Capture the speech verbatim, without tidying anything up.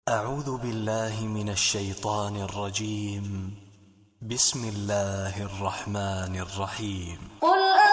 أعوذ بالله من الشيطان الرجيم. بسم الله الرحمن الرحيم. قل